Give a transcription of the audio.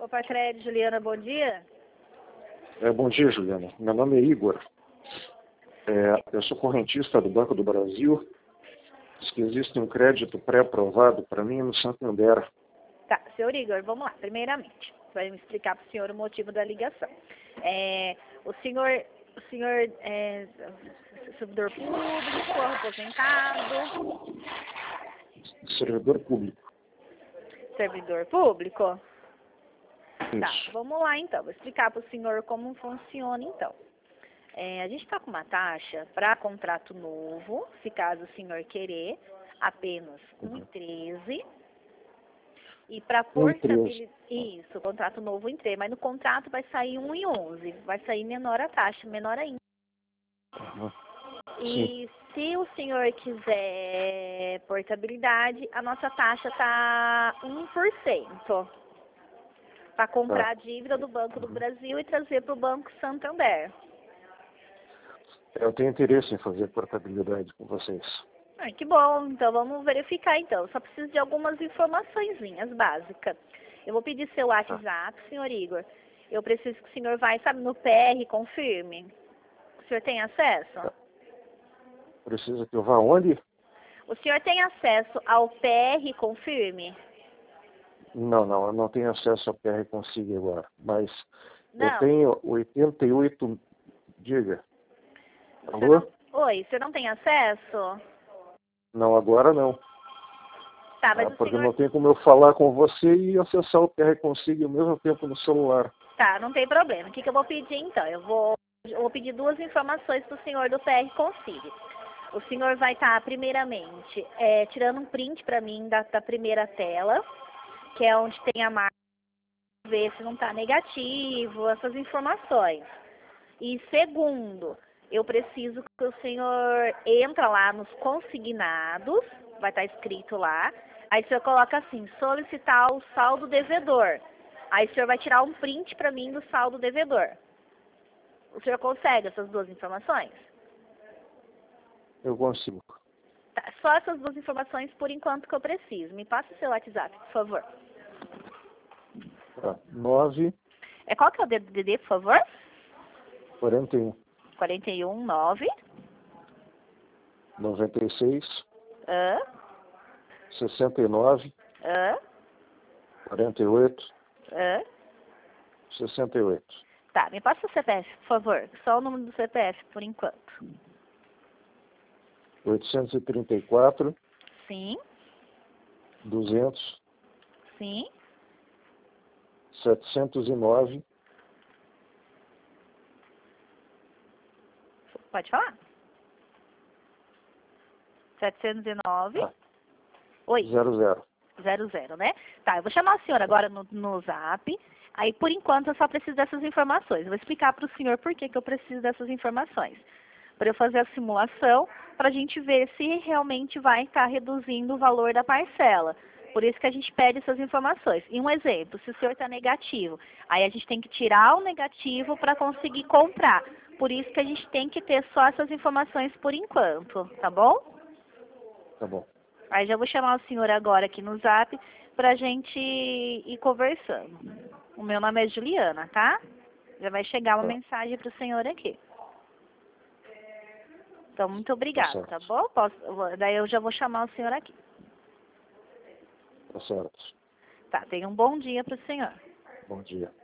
Copacred, Juliana, bom dia. Bom dia, Juliana. Meu nome é Igor. Eu sou correntista do Banco do Brasil. Diz que existe um crédito pré-aprovado para mim no Santander. Tá, senhor Igor, vamos lá. Primeiramente, vai me explicar para o senhor o motivo da ligação. O senhor é servidor público, aposentado? Servidor público. Servidor público? Isso. Tá, vamos lá então. Vou explicar para o senhor como funciona então. A gente está com uma taxa para contrato novo, se caso o senhor querer, apenas 1,13. E para portabilidade, isso, contrato novo em 3, mas no contrato vai sair 1,11, vai sair menor a taxa, menor ainda. E se o senhor quiser portabilidade, a nossa taxa está 1%. Para comprar a dívida do Banco do Brasil e trazer para o Banco Santander. Eu tenho interesse em fazer portabilidade com vocês. Que bom, então vamos verificar então. Só preciso de algumas informaçõezinhas básicas. Eu vou pedir seu WhatsApp, senhor Igor. Eu preciso que o senhor vai, sabe, no PR, confirme. O senhor tem acesso? Precisa que eu vá onde? O senhor tem acesso ao PR, confirme? Não, eu não tenho acesso ao PR Consigo agora. Mas Não. eu tenho 88, diga. Alô? Oi, o senhor não tem acesso? Não, agora não. Tá, mas porque não tem como eu falar com você e acessar o PR Consigo ao mesmo tempo no celular. Tá, não tem problema. O que eu vou pedir então? Eu vou pedir duas informações para o senhor do PR Consigo. O senhor vai estar, primeiramente, tirando um print para mim da primeira tela, que é onde tem a marca, ver se não está negativo, essas informações. E segundo, eu preciso que o senhor entra lá nos consignados, vai estar escrito lá, aí o senhor coloca assim, solicitar o saldo devedor. Aí o senhor vai tirar um print para mim do saldo devedor. O senhor consegue essas duas informações? Eu consigo. Tá, só essas duas informações por enquanto que eu preciso. Me passa o seu WhatsApp, por favor. 9... Qual que é o DDD, por favor? 41. 41, 9... 96... 69... 48... 68. Tá, me passa o CPF, por favor. Só o número do CPF, por enquanto. 834... Sim. 200... Sim. 709... Pode falar. 709... Oi. 00. 00, né? Tá, eu vou chamar o senhor agora no Zap. Aí, por enquanto, eu só preciso dessas informações. Eu vou explicar para o senhor por que eu preciso dessas informações. Para eu fazer a simulação, para a gente ver se realmente vai estar reduzindo o valor da parcela. Por isso que a gente pede essas informações. E um exemplo, se o senhor está negativo, aí a gente tem que tirar o negativo para conseguir comprar. Por isso que a gente tem que ter só essas informações por enquanto, tá bom? Tá bom. Aí já vou chamar o senhor agora aqui no Zap pra gente ir conversando. O meu nome é Juliana, tá? Já vai chegar uma mensagem pro senhor aqui. Então, muito obrigada, tá bom? Daí eu já vou chamar o senhor aqui. Tá certo. Tá, tenha um bom dia pro senhor. Bom dia.